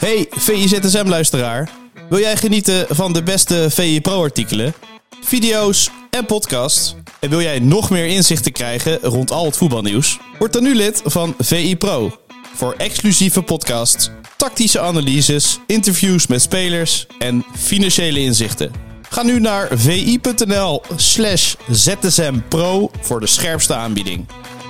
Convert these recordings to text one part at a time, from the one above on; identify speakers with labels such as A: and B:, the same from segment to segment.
A: Hey VI-ZSM-luisteraar. Wil jij genieten van de beste VI Pro-artikelen, video's en podcasts? En wil jij nog meer inzichten krijgen rond al het voetbalnieuws? Word dan nu lid van VI Pro. Voor exclusieve podcasts, tactische analyses, interviews met spelers en financiële inzichten. Ga nu naar vi.nl/ZSMPro voor de scherpste aanbieding.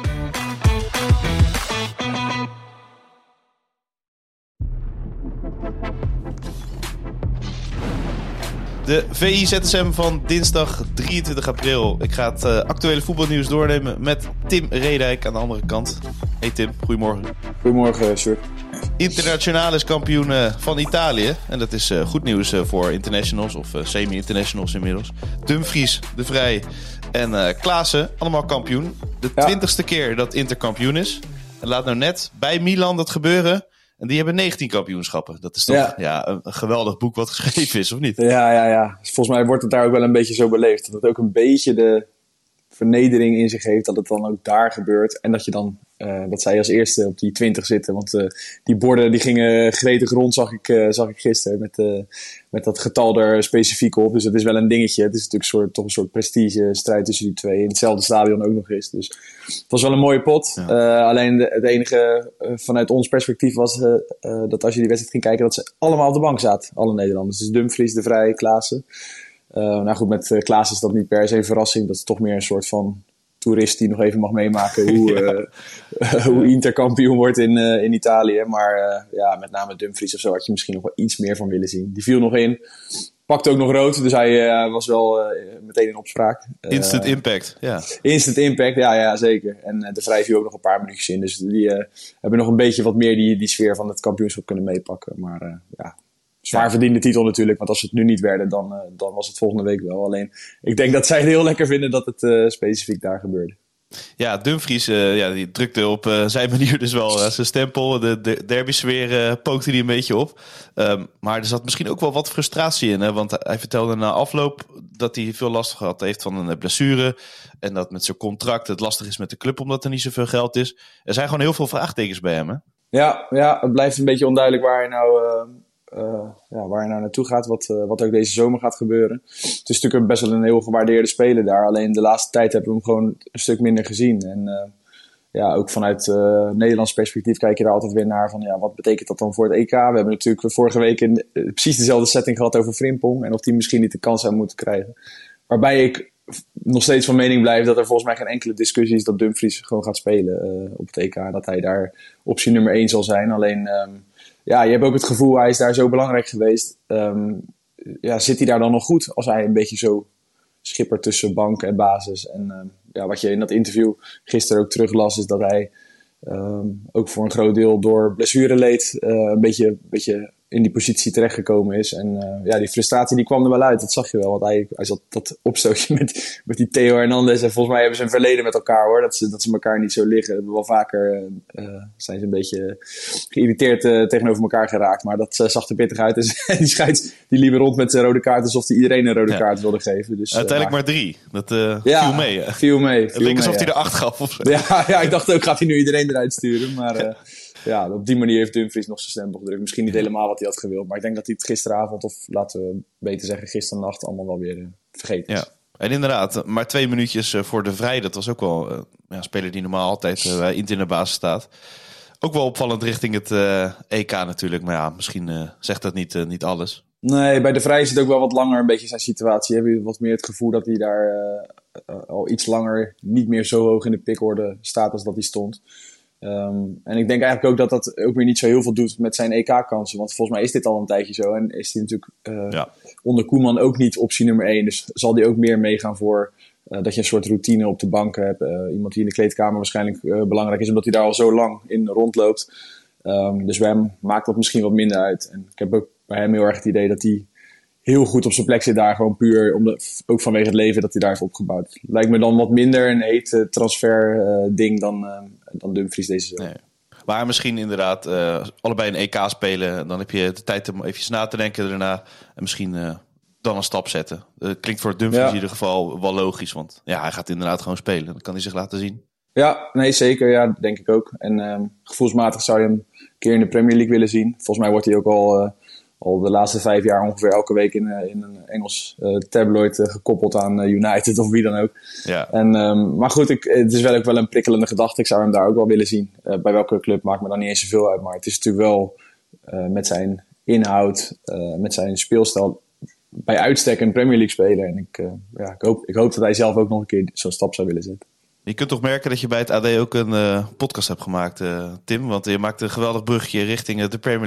A: De VI-ZSM van dinsdag 23 april. Ik ga het actuele voetbalnieuws doornemen met Tim Redijk aan de andere kant. Hey Tim, goedemorgen.
B: Goedemorgen, Sjoerd.
A: Internationaal kampioen van Italië. En dat is goed nieuws voor internationals of semi-internationals inmiddels. Dumfries, De Vrij en Klaassen, allemaal kampioen. De 20ste keer dat Inter kampioen is. En laat nou net bij Milan dat gebeuren. En die hebben 19 kampioenschappen. Dat is toch een geweldig boek wat geschreven is, of niet?
B: Ja. Volgens mij wordt het daar ook wel een beetje zo beleefd. Dat het ook een beetje de vernedering in zich heeft dat het dan ook daar gebeurt. En dat je dan, dat zij als eerste op die 20 zitten. Want die borden die gingen gretig rond, zag ik gisteren. Met dat getal er specifiek op. Dus het is wel een dingetje. Het is natuurlijk toch een soort prestige strijd tussen die twee. In hetzelfde stadion ook nog eens. Dus het was wel een mooie pot. Ja. Alleen het enige vanuit ons perspectief was dat als je die wedstrijd ging kijken, dat ze allemaal op de bank zaten. Alle Nederlanders. Dus Dumfries, De Vrij, Klaassen. Nou goed, met Klaassen is dat niet per se een verrassing. Dat is toch meer een soort van toerist die nog even mag meemaken hoe Inter kampioen wordt in Italië. Maar met name Dumfries of zo had je misschien nog wel iets meer van willen zien. Die viel nog in. Pakte ook nog rood, dus hij was wel meteen in opspraak.
A: Instant impact, ja.
B: Instant impact, ja zeker. En De Vrij viel ook nog een paar minuutjes in. Dus die hebben nog een beetje wat meer die sfeer van het kampioenschap kunnen meepakken. Maar zwaar verdiende titel natuurlijk, want als ze het nu niet werden, dan was het volgende week wel. Alleen, ik denk dat zij het heel lekker vinden dat het specifiek daar gebeurde.
A: Ja, Dumfries die drukte op zijn manier dus wel zijn stempel. De derby-sfeer pookte hij een beetje op. Maar er zat misschien ook wel wat frustratie in. Hè? Want hij vertelde na afloop dat hij veel last gehad heeft van een blessure. En dat met zijn contract het lastig is met de club omdat er niet zoveel geld is. Er zijn gewoon heel veel vraagtekens bij hem, hè? Ja,
B: het blijft een beetje onduidelijk waar hij nou naartoe gaat, wat ook deze zomer gaat gebeuren. Het is natuurlijk best wel een heel gewaardeerde speler daar. Alleen de laatste tijd hebben we hem gewoon een stuk minder gezien. En ook vanuit Nederlands perspectief kijk je er altijd weer naar van wat betekent dat dan voor het EK? We hebben natuurlijk vorige week precies dezelfde setting gehad over Frimpong en of die misschien niet de kans zou moeten krijgen. Waarbij ik nog steeds van mening blijf dat er volgens mij geen enkele discussie is dat Dumfries gewoon gaat spelen op het EK. Dat hij daar optie nummer 1 zal zijn. Alleen je hebt ook het gevoel, hij is daar zo belangrijk geweest. Zit hij daar dan nog goed als hij een beetje zo schippert tussen bank en basis? En wat je in dat interview gisteren ook teruglas, is dat hij ook voor een groot deel door blessure leed. Een beetje in die positie terechtgekomen is. En die frustratie die kwam er wel uit, dat zag je wel. Want hij zat dat opstootje met die Theo Hernandez. En volgens mij hebben ze een verleden met elkaar, hoor. Dat ze elkaar niet zo liggen. Wel vaker zijn ze een beetje geïrriteerd tegenover elkaar geraakt. Maar dat zag er pittig uit. En die scheids die liep rond met zijn rode kaart alsof hij iedereen een rode kaart wilde geven. Dus,
A: uiteindelijk maar 3. Dat viel mee. Het leek alsof hij er 8 gaf. Of zo.
B: Ja, ik dacht ook, gaat hij nu iedereen eruit sturen? Maar op die manier heeft Dumfries nog zijn stempel gedrukt. Misschien niet helemaal wat hij had gewild. Maar ik denk dat hij het gisteravond, of laten we beter zeggen gisternacht, allemaal wel weer vergeten is. Ja.
A: En inderdaad, maar 2 minuutjes voor De Vrij. Dat was ook wel een speler die normaal altijd bij Inter in de basis staat. Ook wel opvallend richting het EK natuurlijk. Maar misschien zegt dat niet alles.
B: Nee, bij De Vrij is het ook wel wat langer een beetje zijn situatie. Heb je wat meer het gevoel dat hij daar al iets langer niet meer zo hoog in de pickorde staat als dat hij stond. En ik denk eigenlijk ook dat dat ook weer niet zo heel veel doet met zijn EK-kansen. Want volgens mij is dit al een tijdje zo. En is hij natuurlijk onder Koeman ook niet optie nummer 1. Dus zal hij ook meer meegaan voor dat je een soort routine op de bank hebt. Iemand die in de kleedkamer waarschijnlijk belangrijk is, omdat hij daar al zo lang in rondloopt. Dus bij hem maakt dat misschien wat minder uit. En ik heb ook bij hem heel erg het idee dat hij heel goed op zijn plek zit daar. Gewoon puur, ook vanwege het leven dat hij daar heeft opgebouwd. Lijkt me dan wat minder een heet transfer ding dan Dumfries deze zomer. Nee.
A: Maar misschien inderdaad allebei een EK spelen. Dan heb je de tijd om even na te denken daarna. En misschien dan een stap zetten. Klinkt voor Dumfries in ieder geval wel logisch. Want hij gaat inderdaad gewoon spelen. Dan kan hij zich laten zien.
B: Ja, nee, zeker. Ja, denk ik ook. En gevoelsmatig zou je hem een keer in de Premier League willen zien. Volgens mij wordt hij ook al de laatste 5 jaar ongeveer elke week in een Engels tabloid gekoppeld aan United of wie dan ook.
A: Ja.
B: Maar goed, het is wel ook wel een prikkelende gedachte. Ik zou hem daar ook wel willen zien. Bij welke club maakt me dan niet eens zoveel uit. Maar het is natuurlijk wel met zijn inhoud, met zijn speelstijl bij uitstek een Premier League speler. En ik hoop dat hij zelf ook nog een keer zo'n stap zou willen zetten.
A: Je kunt toch merken dat je bij het AD ook een podcast hebt gemaakt, Tim. Want je maakt een geweldig brugje richting de Premier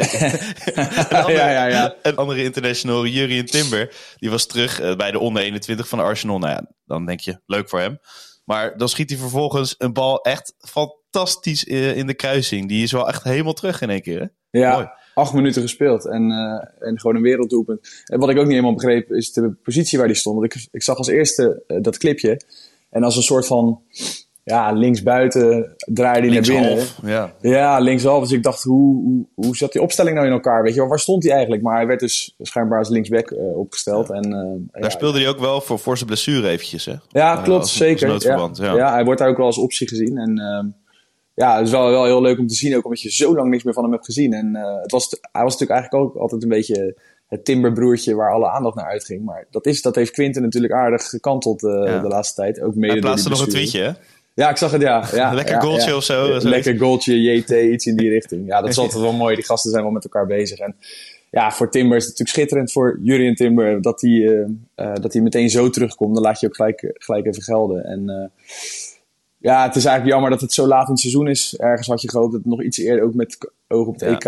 A: League. Een andere international, Jurrien Timber, die was terug bij de onder 21 van Arsenal. Nou ja, dan denk je, leuk voor hem. Maar dan schiet hij vervolgens een bal echt fantastisch in de kruising. Die is wel echt helemaal terug in één keer, hè?
B: Ja,
A: mooi.
B: 8 minuten gespeeld en gewoon een werelddoelpunt. En wat ik ook niet helemaal begreep is de positie waar die stond. Want ik zag als eerste dat clipje. En als een soort van linksbuiten draaide hij naar binnen. Ja, linkshalf. Dus ik dacht, hoe zat die opstelling nou in elkaar? Weet je wel, waar stond hij eigenlijk? Maar hij werd dus schijnbaar als linksback opgesteld. Ja.
A: Daar speelde hij ook wel voor zijn blessure eventjes, hè?
B: Ja, klopt, zeker. Ja, hij wordt daar ook wel als optie gezien. En het is wel heel leuk om te zien, ook omdat je zo lang niks meer van hem hebt gezien. En hij was natuurlijk eigenlijk ook altijd een beetje het Timberbroertje waar alle aandacht naar uitging. Maar dat heeft Quinten natuurlijk aardig gekanteld de laatste tijd. Ook mede
A: hij plaatste nog een tweetje, hè?
B: Ja, ik zag het, ja.
A: Lekker goaltje of zo.
B: Lekker goaltje, JT, iets in die richting. Ja, dat is altijd wel mooi. Die gasten zijn wel met elkaar bezig. En ja, voor Timber is het natuurlijk schitterend voor Jurrien Timber dat hij meteen zo terugkomt. Dan laat je ook gelijk even gelden. En het is eigenlijk jammer dat het zo laat in het seizoen is. Ergens had je gehoopt dat het nog iets eerder, ook met oog op het EK.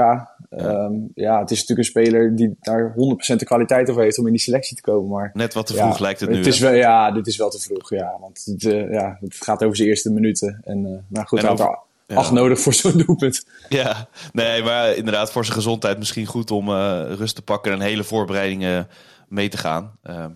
B: Het is natuurlijk een speler die daar 100% de kwaliteit over heeft om in die selectie te komen. Maar
A: net wat te vroeg lijkt het nu.
B: Dit is wel te vroeg. Ja, want het gaat over zijn eerste minuten. Maar goed, hij had er 8 nodig voor zo'n doelpunt.
A: Ja, nee, maar inderdaad voor zijn gezondheid misschien goed om rust te pakken en een hele voorbereiding mee te gaan.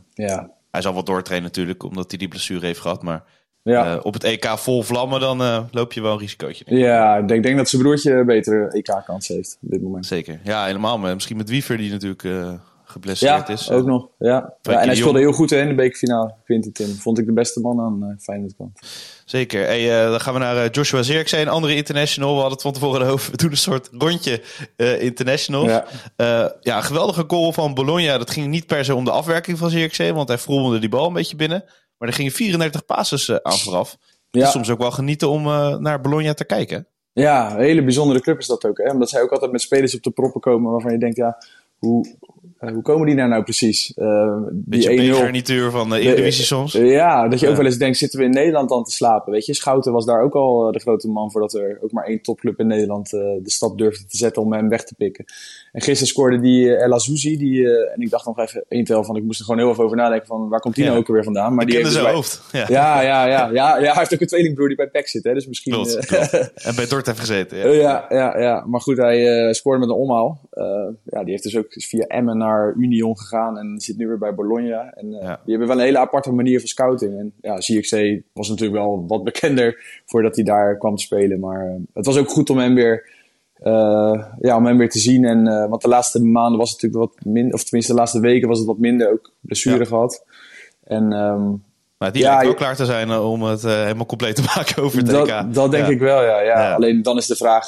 A: Hij zal wat doortrainen natuurlijk, omdat hij die blessure heeft gehad. Maar op het EK vol vlammen, dan loop je wel een risicootje.
B: Ja, ik denk dat zijn broertje een betere EK-kans heeft op dit moment.
A: Zeker. Ja, helemaal. Maar misschien met Wiever, die natuurlijk geblesseerd is.
B: Ja, ook nog. Ja. En hij speelde heel goed in de bekerfinale. Quinten Tim. Vond ik de beste man aan Feyenoord kant.
A: Zeker. Dan gaan we naar Joshua Zirkzee, een andere international. We hadden het van tevoren over. We doen een soort rondje internationals. Een geweldige goal van Bologna. Dat ging niet per se om de afwerking van Zirkzee, want hij frommelde die bal een beetje binnen. Maar er gingen 34 passes aan vooraf. Het is soms ook wel genieten om naar Bologna te kijken. Ja,
B: een hele bijzondere club is dat ook. Hè? Omdat zij ook altijd met spelers op de proppen komen waarvan je denkt, hoe komen die nou precies?
A: Beetje garnituur van de Eredivisie soms.
B: Ja, dat je ook wel eens denkt, zitten we in Nederland dan te slapen? Weet je, Schouten was daar ook al de grote man voordat er ook maar 1 topclub in Nederland de stap durfde te zetten om hem weg te pikken. En gisteren scoorde die El Azouzi, en ik dacht nog even van, ik moest er gewoon heel even over nadenken van, waar komt die nou ook weer vandaan? Maar
A: die kende zijn hoofd.
B: Ja, hij heeft ook een tweelingbroer die bij PEC zit, hè, dus misschien...
A: Klopt. En bij Dort heeft gezeten.
B: Ja. Maar goed, hij scoorde met een omhaal. Die heeft dus ook via Emmen naar Union gegaan en zit nu weer bij Bologna. En die hebben wel een hele aparte manier van scouting. En Zirkzee was natuurlijk wel wat bekender voordat hij daar kwam te spelen. Maar het was ook goed om hem weer te zien. En, want de laatste maanden was het natuurlijk wat minder, of tenminste de laatste weken was het wat minder, ook blessure gehad. En
A: maar die lijkt wel klaar te zijn om het helemaal compleet te maken over het EK.
B: Dat denk ik wel, ja. Alleen dan is de vraag...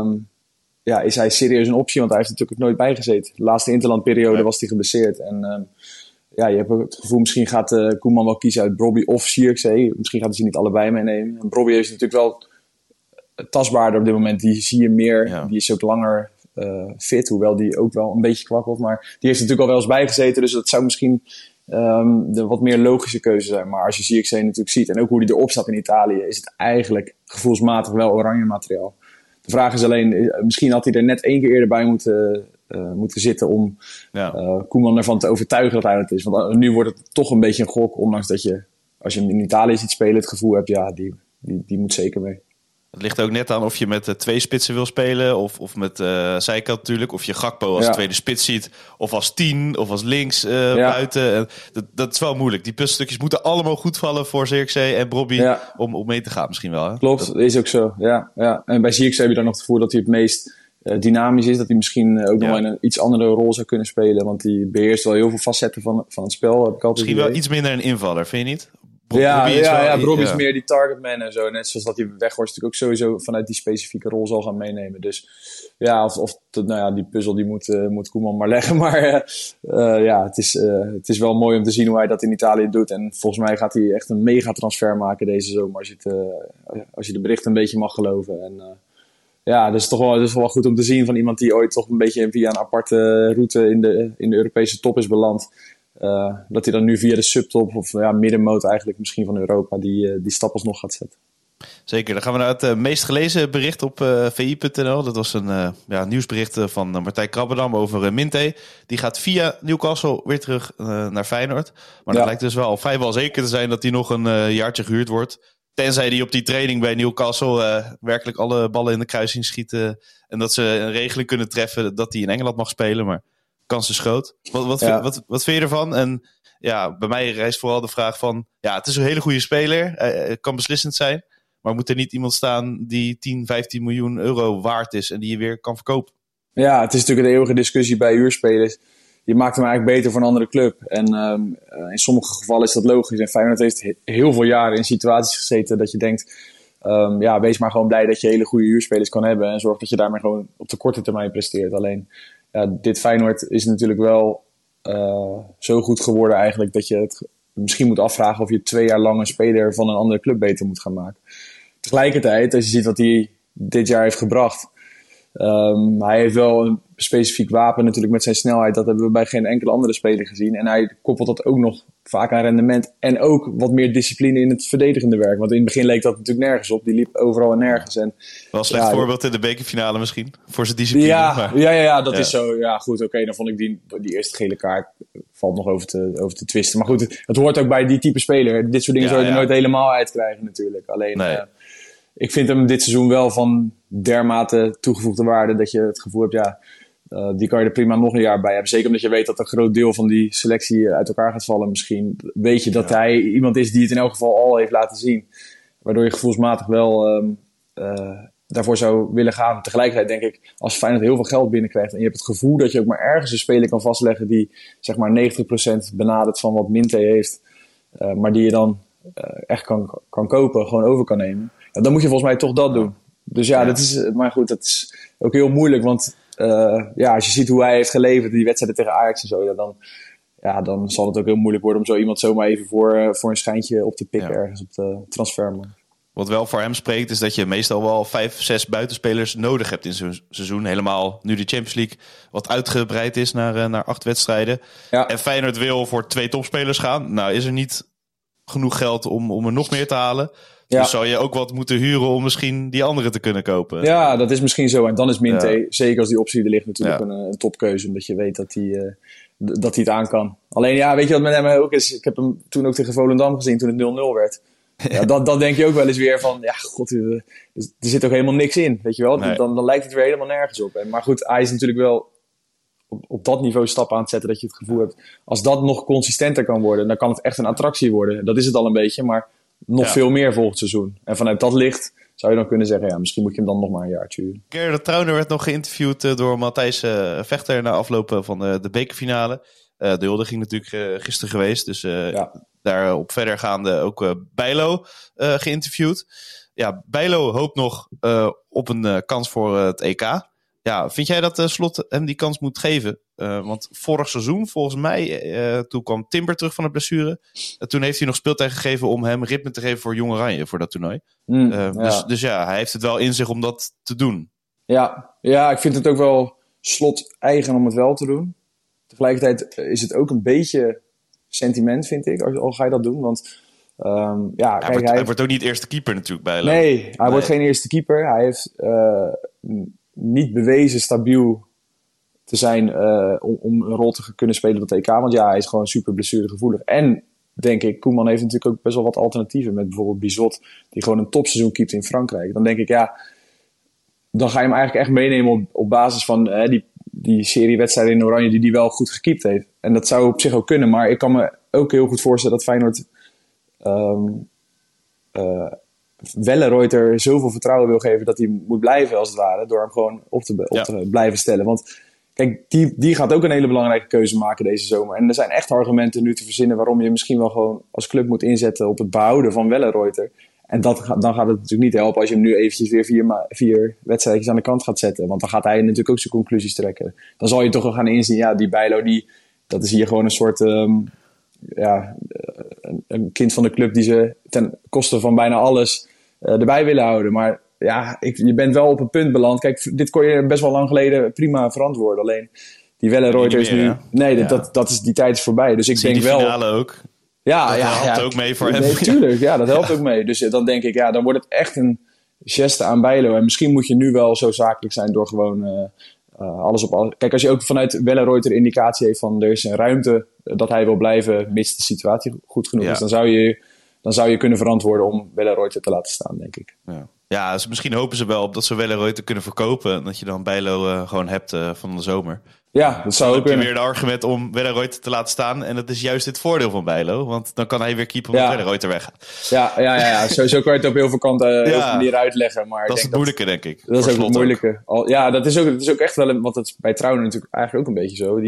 B: is hij serieus een optie? Want hij heeft natuurlijk ook nooit bijgezeten. De laatste interlandperiode was hij geblesseerd. En je hebt het gevoel, misschien gaat Koeman wel kiezen uit Brobbey of Zirkzee. Misschien gaat hij ze niet allebei meenemen. En Brobbey is natuurlijk wel tastbaarder op dit moment. Die zie je meer. Die is ook langer fit. Hoewel die ook wel een beetje kwakkelt. Maar die heeft natuurlijk al wel eens bijgezeten. Dus dat zou misschien de wat meer logische keuze zijn. Maar als je Zirkzee natuurlijk ziet. En ook hoe die erop staat in Italië. Is het eigenlijk gevoelsmatig wel oranje materiaal. De vraag is alleen, misschien had hij er net 1 keer eerder bij moeten zitten om Koeman ervan te overtuigen dat hij het is. Want nu wordt het toch een beetje een gok, ondanks dat je, als je hem in Italië ziet spelen, het gevoel hebt, die moet zeker mee.
A: Het ligt ook net aan of je met 2 spitsen wil spelen of met zijkant natuurlijk. Of je Gakpo als tweede spits ziet of als 10 of als links buiten. Dat is wel moeilijk. Die puzzelstukjes moeten allemaal goed vallen voor Zirkzee en Brobbey om mee te gaan misschien wel. Hè?
B: Klopt, dat is ook zo. Ja. En bij Zirkzee heb je dan nog het gevoel dat hij het meest dynamisch is. Dat hij misschien ook nog wel in een iets andere rol zou kunnen spelen. Want die beheerst wel heel veel facetten van het spel. Heb ik altijd
A: misschien wel iets minder een invaller, vind je niet?
B: Brobbey is meer die targetman en zo. Net zoals dat hij weg wordt, natuurlijk ook sowieso vanuit die specifieke rol zal gaan meenemen. Dus ja, die puzzel die moet Koeman maar leggen. Maar het is wel mooi om te zien hoe hij dat in Italië doet. En volgens mij gaat hij echt een mega transfer maken deze zomer. Als je de berichten een beetje mag geloven. En dat is toch wel goed om te zien van iemand die ooit toch een beetje via een aparte route in de Europese top is beland. Dat hij dan nu via de subtop of middenmoot eigenlijk misschien van Europa die stap alsnog gaat zetten.
A: Zeker, dan gaan we naar het meest gelezen bericht op vi.nl. Dat was een nieuwsbericht van Martijn Krabbedam over Minte. Die gaat via Newcastle weer terug naar Feyenoord. Maar dat lijkt dus wel vrijwel zeker te zijn dat hij nog een jaartje gehuurd wordt. Tenzij hij op die training bij Newcastle werkelijk alle ballen in de kruising schieten. En dat ze een regeling kunnen treffen dat hij in Engeland mag spelen. Maar kans is groot. Wat vind je ervan? En ja, bij mij rijst vooral de vraag van... Ja, het is een hele goede speler. Kan beslissend zijn. Maar moet er niet iemand staan die 10, 15 miljoen euro waard is... en die je weer kan verkopen?
B: Ja, het is natuurlijk een eeuwige discussie bij huurspelers. Je maakt hem eigenlijk beter voor een andere club. En in sommige gevallen is dat logisch. En Feyenoord heeft heel veel jaren in situaties gezeten dat je denkt... wees maar gewoon blij dat je hele goede huurspelers kan hebben... en zorg dat je daarmee gewoon op de korte termijn presteert. Alleen, dit Feyenoord is natuurlijk wel zo goed geworden eigenlijk... dat je het misschien moet afvragen of je 2 jaar lang een speler van een andere club beter moet gaan maken. Tegelijkertijd, als je ziet wat hij dit jaar heeft gebracht... hij heeft wel een specifiek wapen natuurlijk met zijn snelheid. Dat hebben we bij geen enkele andere speler gezien. En hij koppelt dat ook nog vaak aan rendement. En ook wat meer discipline in het verdedigende werk. Want in het begin leek dat natuurlijk nergens op. Die liep overal en nergens. En,
A: wel een slecht voorbeeld in de bekerfinale misschien. Voor zijn discipline.
B: Dat is zo. Ja, goed. Oké, dan vond ik die eerste gele kaart valt nog over te twisten. Maar goed, het hoort ook bij die type speler. Dit soort dingen zou je er nooit helemaal uitkrijgen natuurlijk. Alleen... Nee. Ik vind hem dit seizoen wel van dermate toegevoegde waarde dat je het gevoel hebt, die kan je er prima nog een jaar bij hebben. Zeker omdat je weet dat een groot deel van die selectie uit elkaar gaat vallen. Misschien weet je dat hij iemand is die het in elk geval al heeft laten zien. Waardoor je gevoelsmatig wel daarvoor zou willen gaan. Tegelijkertijd denk ik, als Feyenoord heel veel geld binnenkrijgt en je hebt het gevoel dat je ook maar ergens een speler kan vastleggen die zeg maar 90% benadert van wat Minte heeft. Maar die je dan echt kan kopen, gewoon over kan nemen. Ja, dan moet je volgens mij toch dat doen. Dus dat is, maar goed, dat is ook heel moeilijk. Want als je ziet hoe hij heeft geleverd, die wedstrijden tegen Ajax en zo, dan zal het ook heel moeilijk worden om zo iemand zomaar even voor een schijntje op te pikken ergens op de transfermarkt.
A: Wat wel voor hem spreekt, is dat je meestal wel 5, 6 buitenspelers nodig hebt in zo'n seizoen. Helemaal nu de Champions League wat uitgebreid is naar 8 wedstrijden. Ja. En Feyenoord wil voor 2 topspelers gaan. Nou is er niet genoeg geld om er nog meer te halen. Dus zou je ook wat moeten huren om misschien die andere te kunnen kopen. Ja,
B: dat is misschien zo. En dan is Minte, zeker als die optie er ligt, natuurlijk een topkeuze. Omdat je weet dat hij het aan kan. Alleen weet je wat met hem ook is? Ik heb hem toen ook tegen Volendam gezien toen het 0-0 werd. Ja, dan denk je ook wel eens weer van... er zit ook helemaal niks in, weet je wel. Nee. Dan lijkt het weer helemaal nergens op. Maar goed, hij is natuurlijk wel op dat niveau stappen aan het zetten... dat je het gevoel hebt, als dat nog consistenter kan worden... dan kan het echt een attractie worden. Dat is het al een beetje, maar nog veel meer volgend seizoen. En vanuit dat licht zou je dan kunnen zeggen... misschien moet je hem dan nog maar een jaartje huren.
A: Gerard Trauner werd nog geïnterviewd door Matthijs Vechter... na afloop van de bekerfinale. De huldiging natuurlijk gisteren geweest, dus... daarop verder gaande ook Bijlo geïnterviewd. Ja, Bijlo hoopt nog op een kans voor het EK. Ja, vind jij dat Slot hem die kans moet geven? Want vorig seizoen, volgens mij, toen kwam Timber terug van de blessure. Toen heeft hij nog speeltijd gegeven om hem ritme te geven voor Jong Oranje voor dat toernooi. Dus hij heeft het wel in zich om dat te doen.
B: Ja, ik vind het ook wel Slot eigen om het wel te doen. Tegelijkertijd is het ook een beetje... sentiment, vind ik, al ga je dat doen. Want
A: hij wordt ook niet eerste keeper natuurlijk bij.
B: Nee, hij wordt geen eerste keeper. Hij heeft niet bewezen stabiel te zijn om een rol te kunnen spelen op het EK. Want hij is gewoon super blessuregevoelig. En, denk ik, Koeman heeft natuurlijk ook best wel wat alternatieven. Met bijvoorbeeld Bizot, die gewoon een topseizoen keept in Frankrijk. Dan denk ik, dan ga je hem eigenlijk echt meenemen op basis van die serie wedstrijden in Oranje die wel goed gekiept heeft. En dat zou op zich ook kunnen, maar ik kan me ook heel goed voorstellen dat Feyenoord Wellenreuter zoveel vertrouwen wil geven dat hij moet blijven als het ware, door hem gewoon op te blijven stellen. Want Kijk, die gaat ook een hele belangrijke keuze maken deze zomer. En er zijn echt argumenten nu te verzinnen waarom je misschien wel gewoon als club moet inzetten op het behouden van Wellenreuter. En dan gaat het natuurlijk niet helpen als je hem nu eventjes weer 4 wedstrijdjes aan de kant gaat zetten. Want dan gaat hij natuurlijk ook zijn conclusies trekken. Dan zal je toch wel gaan inzien, ja, die Bijlo, dat is hier gewoon een soort een kind van de club die ze ten koste van bijna alles erbij willen houden. Maar ja, je bent wel op een punt beland. Kijk, dit kon je best wel lang geleden prima verantwoorden. Alleen die Wellenreuter is nu... Nee, die tijd is voorbij. Dus ik denk wel...
A: Die finale ook.
B: Ja,
A: dat helpt ook mee voor hem.
B: Nee, tuurlijk, ja, dat helpt ook mee. Dus dan denk ik, dan wordt het echt een geste aan Bijlo. En misschien moet je nu wel zo zakelijk zijn door gewoon alles op alles... Kijk, als je ook vanuit Wellenreuter indicatie heeft van er is een ruimte dat hij wil blijven, mits de situatie goed genoeg is, dan zou je kunnen verantwoorden om Wellenreuter te laten staan, denk ik.
A: Ja, dus misschien hopen ze wel op dat ze Wellenreuter kunnen verkopen en dat je dan Bijlo gewoon hebt van de zomer.
B: Ja, dat zou ook
A: kunnen. Dan heb je weer een argument om Wellenreuter te laten staan. En dat is juist het voordeel van Bijlo. Want dan kan hij weer keeper met Wellenreuter weggaat.
B: Ja. Zo kan je het op heel veel kanten heel veel manieren uitleggen. Maar
A: dat is het moeilijke, denk ik.
B: Dat is ook het moeilijke. Dat is ook echt wel... Want het is bij Trouwen natuurlijk eigenlijk ook een beetje zo.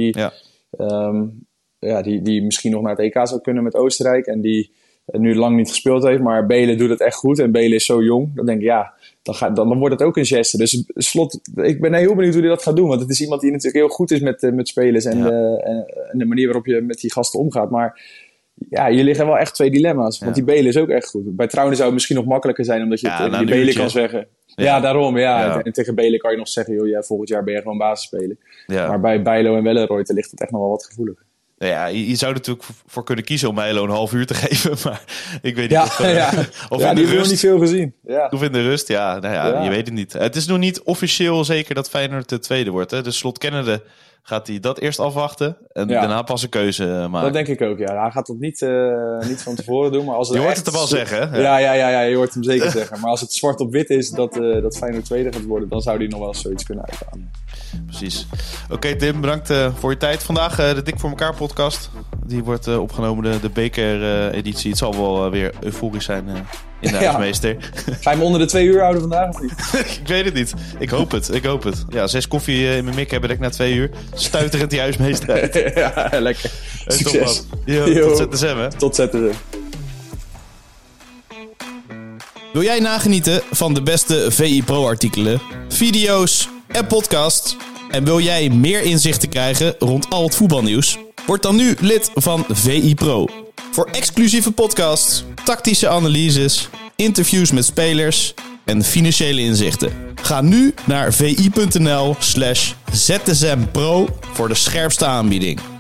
B: Die misschien nog naar het EK zou kunnen met Oostenrijk. En die nu lang niet gespeeld heeft. Maar Belen doet het echt goed. En Belen is zo jong. Dan denk ik, dan wordt het ook een geste. Dus Slot, ik ben heel benieuwd hoe hij dat gaat doen. Want het is iemand die natuurlijk heel goed is met spelers. En de manier waarop je met die gasten omgaat. Maar ja, hier liggen wel echt 2 dilemma's. Want die Belen is ook echt goed. Bij Trouwen zou het misschien nog makkelijker zijn. Omdat je tegen die Belen kan zeggen. Ja, daarom. Ja. En tegen Belen kan je nog zeggen, joh, volgend jaar ben je gewoon basisspeler. Ja. Maar bij Bijlo en Wellenreuter ligt het echt nog wel wat gevoeliger.
A: Ja, je zou er natuurlijk voor kunnen kiezen om Bijlo een half uur te geven. Maar ik weet niet of in
B: die hebben we nog niet veel gezien. Ja.
A: Of in de rust, je weet het niet. Het is nog niet officieel zeker dat Feyenoord de tweede wordt. Hè? Dus Slot kennende gaat hij dat eerst afwachten en daarna pas een keuze maken.
B: Dat denk ik ook, ja. Hij gaat dat niet van tevoren doen. Maar als
A: je hoort het er wel zeggen, hè?
B: Ja, je hoort hem zeker zeggen. Maar als het zwart op wit is dat Feyenoord tweede gaat worden, dan zou hij nog wel zoiets kunnen uithalen.
A: Precies. Oké, Tim, bedankt voor je tijd. Vandaag de Dik voor elkaar podcast. Die wordt opgenomen, de beker-editie. Het zal wel weer euforisch zijn in de huismeester.
B: Ga je hem onder de 2 uur houden vandaag of niet?
A: Ik weet het niet. Ik hoop het. Ja, 6 koffie in mijn mik hebben ik na 2 uur. Stuiterend die huismeester uit.
B: Ja, lekker. Succes.
A: Tot ZSM, hè?
B: Tot ZSM.
C: Wil jij nagenieten van de beste VI Pro artikelen, video's en podcasts? En wil jij meer inzichten krijgen rond al het voetbalnieuws? Word dan nu lid van VI Pro. Voor exclusieve podcasts, tactische analyses, interviews met spelers en financiële inzichten. Ga nu naar vi.nl/zsmpro voor de scherpste aanbieding.